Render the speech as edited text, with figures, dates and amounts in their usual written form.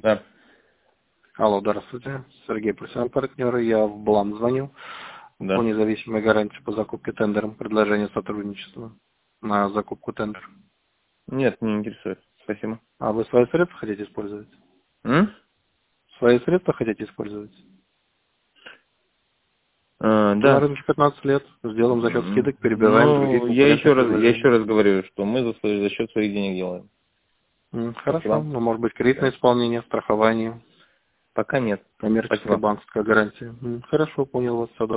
Да. Алло, здравствуйте. Сергей, профессиональный партнер. Я в Балан звоню. Да. По независимой гарантии по закупке тендером. Предложение сотрудничества на закупку тендера. Нет, не интересует. Спасибо. А вы свои средства хотите использовать? Свои средства хотите использовать? На Да. рынке 15 лет. Сделаем за счет скидок, перебиваем другие Ну, я конкурентные еще предложения. раз говорю, что мы за счет своих денег делаем. Хорошо. Спасибо. Ну, может быть, кредитное исполнение, страхование, Пока нет. коммерческая, Спасибо. банковская гарантия. Хорошо, понял вас.